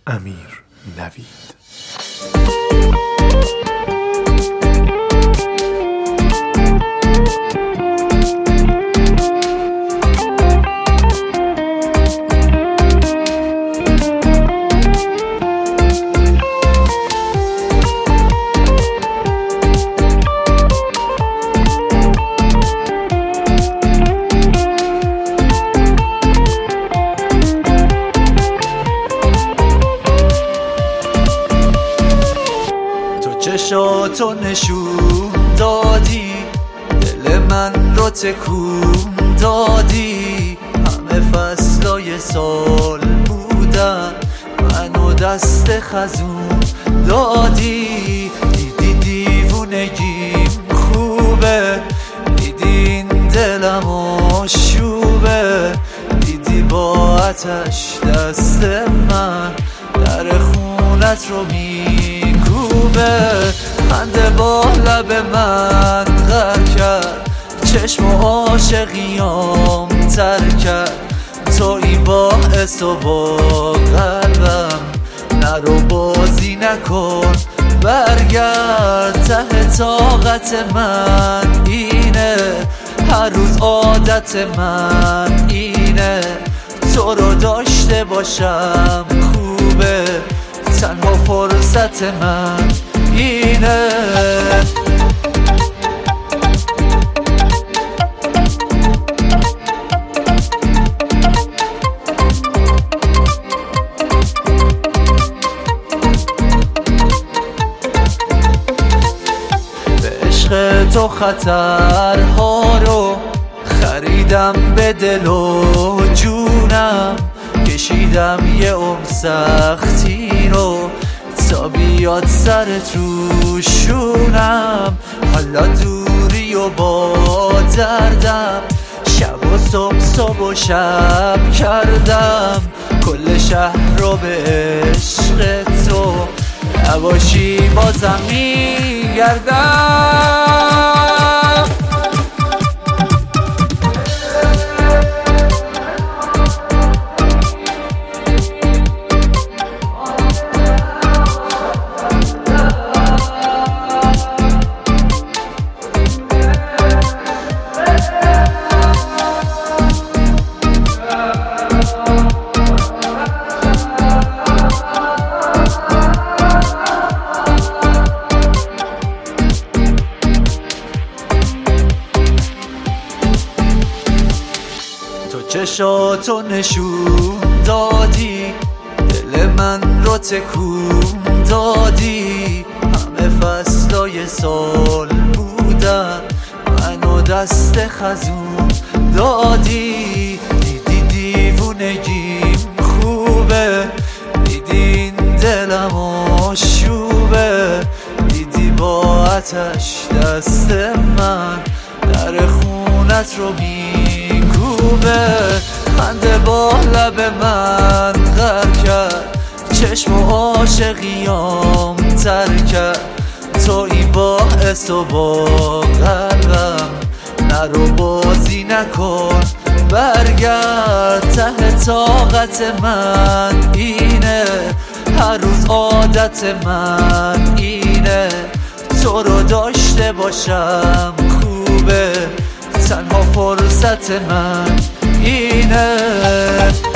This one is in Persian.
امیر نوید. چشاتو نشون دادی، دل من رو تکون دادی. همه فصلای سال بودن، منو دست خزون دادی. دیدی دیوونگیم خوبه، دیدی این دلم آشوبه. دیدی با آتش دست من در خونت رو میکوبه. خنده با لب من غر کرد، چشم و عاشقیام تر کرد. تویی باعث و با قلبم، نرو بازی نکن برگرد. ته طاقت من اینه، هر روز عادت من اینه. تو رو داشته باشم خوبه، تنها فرصت من اینه. به عشق تو خطرها رو خریدم به دل و جونم. کشیدم یه عمر سختی رو تا بیاد سرت رو شونم. حالا دوری و با دردم، شب و صبح صبح و شب کردم. کل شهر رو به عشق تو، نباشی بازم میگردم. چشاتو نشون دادی، دل من رو تکون دادی. همه فصلای سال بودن، منو دست خزون دادی. دیدی دیوونگیم خوبه، دیدی این دلم آشوبه. دیدی با آتش دست من در خونت رو میکوبه. خنده با لب من غر کرد، چشم و عاشقیام تر کرد. تویی باعث و با قلبم، نرو بازی نکن برگرد. ته طاقت من اینه، هر روز عادت من اینه. تو رو داشته باشم خوبه، تنها فرصت من اینه.